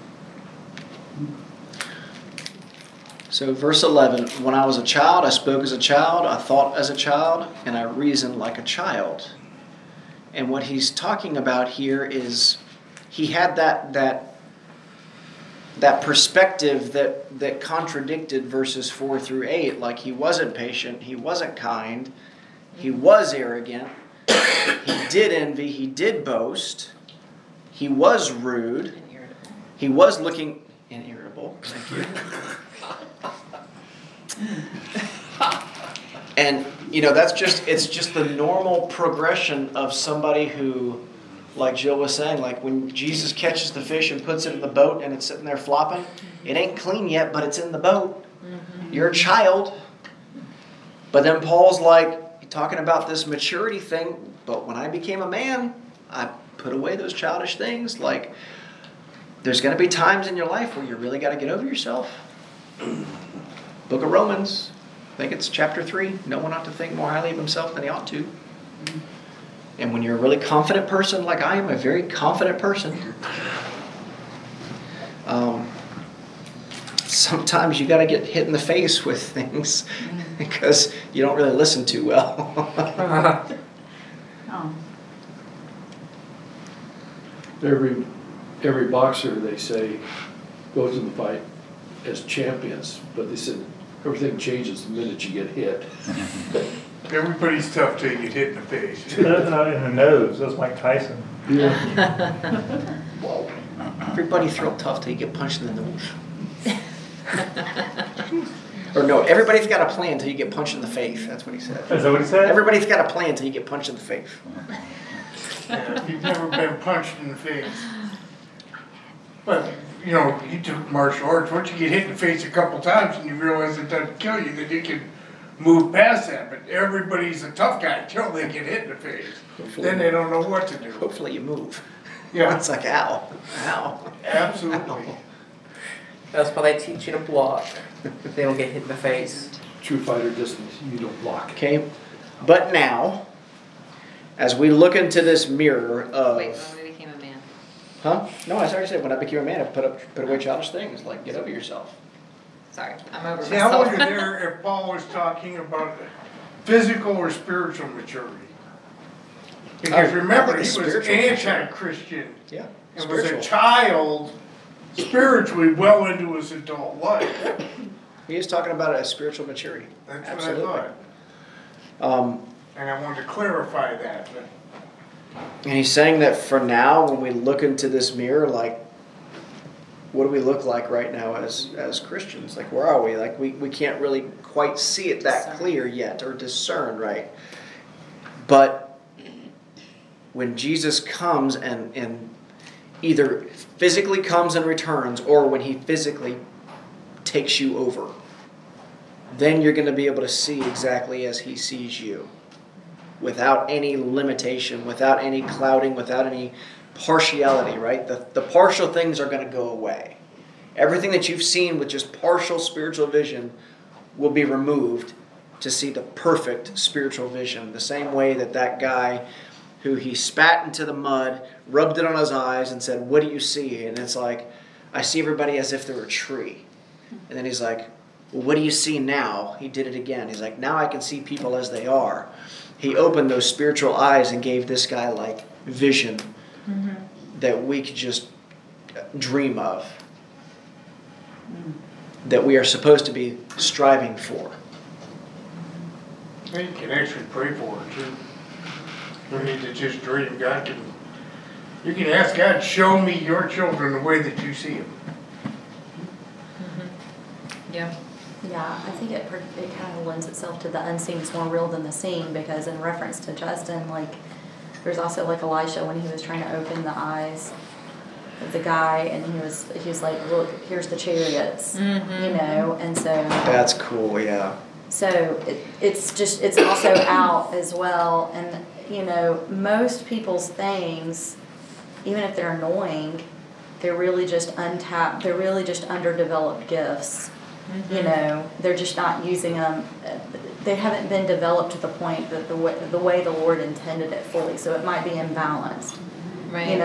[SPEAKER 2] So verse 11, when I was a child, I spoke as a child, I thought as a child, and I reasoned like a child. And what he's talking about here is he had that perspective that contradicted verses 4 through 8. Like he wasn't patient, he wasn't kind, he was arrogant, He did envy. He did boast. He was rude. He was looking irritable. Thank you. And that's it's just the normal progression of somebody who, like Jill was saying, like when Jesus catches the fish and puts it in the boat and it's sitting there flopping, it ain't clean yet, but it's in the boat. You're a child. But then Paul's like talking about this maturity thing. But when I became a man, I put away those childish things. Like, there's going to be times in your life where you really got to get over yourself. Book of Romans, I think it's chapter 3. No one ought to think more highly of himself than he ought to. And when you're a really confident person, like I am a very confident person, sometimes you got to get hit in the face with things because you don't really listen too well.
[SPEAKER 5] Oh.
[SPEAKER 4] Every boxer, they say, goes in the fight as champions, but they said everything changes the minute you get hit.
[SPEAKER 6] Everybody's tough till you get hit in the face.
[SPEAKER 7] Not in the nose. That's Mike Tyson.
[SPEAKER 4] Yeah.
[SPEAKER 2] Whoa. Everybody throw tough till you get punched in the nose. Or no, everybody's got a plan till you get punched in the face. That's what he said.
[SPEAKER 7] Is that what he said?
[SPEAKER 2] Everybody's got a plan till you get punched in the face.
[SPEAKER 6] Yeah, you've never been punched in the face. But, you took martial arts. Once you get hit in the face a couple times and you realize it doesn't kill you, then you can move past that. But everybody's a tough guy till they get hit in the face. Then they don't know what to do.
[SPEAKER 2] Hopefully you move.
[SPEAKER 6] Yeah,
[SPEAKER 2] It's like, ow, ow.
[SPEAKER 6] absolutely.
[SPEAKER 3] That's why they teach you to block. They don't get hit in the face.
[SPEAKER 4] True fighter distance, you don't block.
[SPEAKER 2] Okay, but now, as we look into this mirror of...
[SPEAKER 1] Wait, when we became a man.
[SPEAKER 2] Huh? No, I already said when I became a man, I put away childish things, like get over yourself.
[SPEAKER 1] Sorry, I'm over
[SPEAKER 6] See, I
[SPEAKER 1] myself.
[SPEAKER 6] wonder there if Paul was talking about physical or spiritual maturity. Because remember, he was
[SPEAKER 2] Spiritual,
[SPEAKER 6] anti-Christian
[SPEAKER 2] Yeah,
[SPEAKER 6] and was a
[SPEAKER 2] spiritual.
[SPEAKER 6] child spiritually well into his adult life.
[SPEAKER 2] He is talking about a spiritual maturity.
[SPEAKER 6] That's
[SPEAKER 2] Absolutely.
[SPEAKER 6] what I thought.
[SPEAKER 2] Um,
[SPEAKER 6] And I wanted to clarify that.
[SPEAKER 2] and he's saying that for now, when we look into this mirror, like, what do we look like right now as Christians? Like, where are we? Like, we can't really quite see it that clear yet or discern, right? But when Jesus comes and either physically comes and returns or when he physically takes you over, then you're going to be able to see exactly as he sees you. Without any limitation, without any clouding, without any partiality, right? The partial things are going to go away. Everything that you've seen with just partial spiritual vision will be removed to see the perfect spiritual vision. The same way that guy who he spat into the mud, rubbed it on his eyes and said, "What do you see?" And it's like, "I see everybody as if they're a tree." And then he's like, "Well, what do you see now?" He did it again. He's like, "Now I can see people as they are." He opened those spiritual eyes and gave this guy like vision that we could just dream of, that we are supposed to be striving for.
[SPEAKER 6] You can actually pray for it too. You don't need to just dream. You can ask God, show me your children the way that you see them.
[SPEAKER 1] Yeah.
[SPEAKER 11] Yeah, I think it kind of lends itself to the unseen is more real than the seen, because in reference to Justin, like, there's also like Elisha when he was trying to open the eyes of the guy, and he was like, "Look, here's the chariots," and so
[SPEAKER 2] That's cool, yeah.
[SPEAKER 11] so it's also out as well, and most people's things, even if they're annoying, they're really just untapped. They're really just underdeveloped gifts. They're just not using them. They haven't been developed to the point that the way the Lord intended it fully. So it might be imbalanced.
[SPEAKER 1] Right.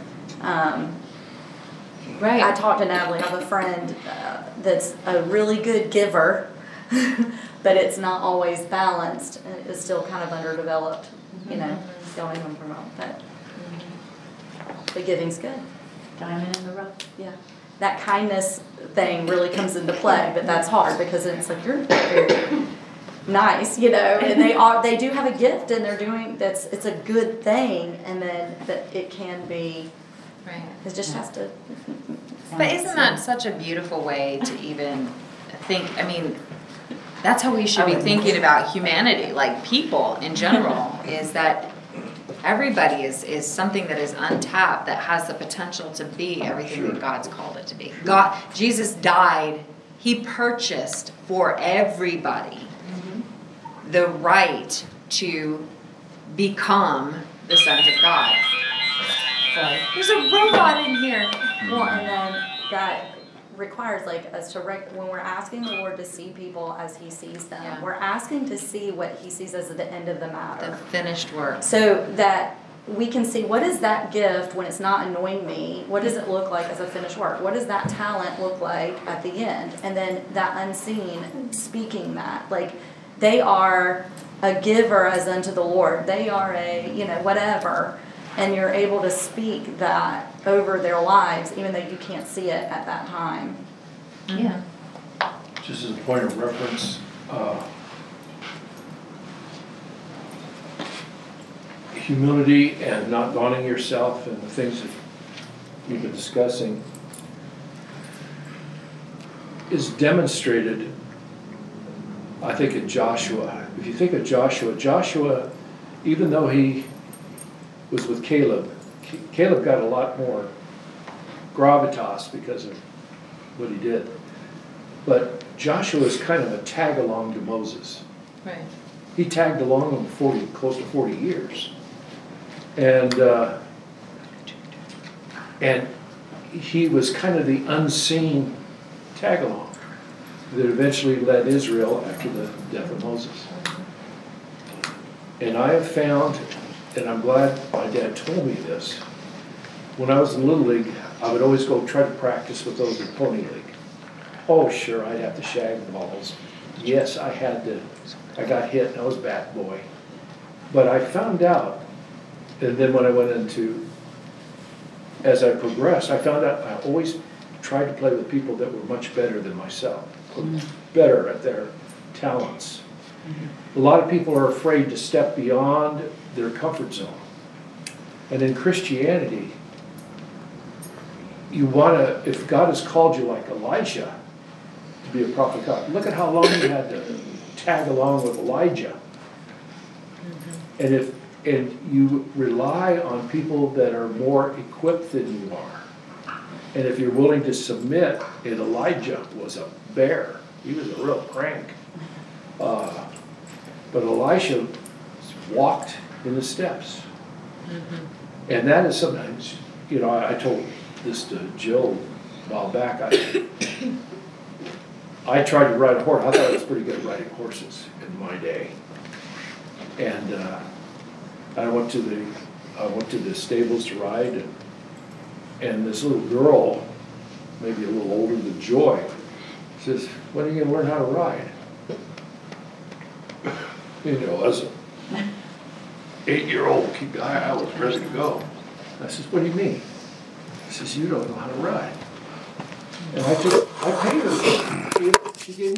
[SPEAKER 11] Right. I talked to Natalie. I have a friend that's a really good giver, but it's not always balanced. And it's still kind of underdeveloped. Don't even promote that. But giving's good.
[SPEAKER 5] Diamond in the rough.
[SPEAKER 11] Yeah. That kindness thing really comes into play, but that's hard because it's like you're very nice, and they do have a gift and they're doing, it's a good thing, and then that it can be,
[SPEAKER 1] Right.
[SPEAKER 11] it just has to.
[SPEAKER 1] But isn't that such a beautiful way to even think, I mean, that's how we should be thinking about humanity, like people in general, is that everybody is something that is untapped, that has the potential to be everything that God's called it to be. Jesus died, he purchased for everybody the right to become the sons of God. There's a robot in here.
[SPEAKER 11] Well, and then that requires us to when we're asking the Lord to see people as he sees them, we're asking to see what he sees as the end of the matter.
[SPEAKER 1] The finished work.
[SPEAKER 11] So that we can see, what is that gift when it's not annoying me? What does it look like as a finished work? What does that talent look like at the end? And then that unseen, speaking that. They are a giver as unto the Lord. They are a, whatever. And you're able to speak that over their lives, even though you can't see it at that time.
[SPEAKER 5] Yeah.
[SPEAKER 4] Just as a point of reference, humility and not vaunting yourself and the things that we've been discussing is demonstrated, I think, in Joshua. If you think of Joshua, even though he was with Caleb got a lot more gravitas because of what he did. But Joshua is kind of a tag along to Moses.
[SPEAKER 1] Right.
[SPEAKER 4] He tagged along him close to 40 years. And he was kind of the unseen tag along that eventually led Israel after the death of Moses. And I have found, and I'm glad my dad told me this, when I was in Little League, I would always go try to practice with those in Pony League. Oh, sure, I'd have to shag the balls. Yes, I got hit and I was bat boy. But I found out, and then when I went into, as I progressed, I found out I always tried to play with people that were much better than myself, better at their talents. A lot of people are afraid to step beyond their comfort zone. And in Christianity, you want to, if God has called you like Elijah to be a prophet of God, look at how long you had to tag along with Elijah. And you rely on people that are more equipped than you are. And if you're willing to submit, and Elijah was a bear. He was a real crank. But Elisha walked in the steps. And that is sometimes, I told this to Jill a while back. I tried to ride a horse. I thought I was pretty good at riding horses in my day. And I went to the stables to ride, and this little girl, maybe a little older than Joy, says, "When are you going to learn how to ride?" As an 8-year-old guy, I was ready to go. I says, "What do you mean?" He says, "You don't know how to ride." And I paid her. She gave me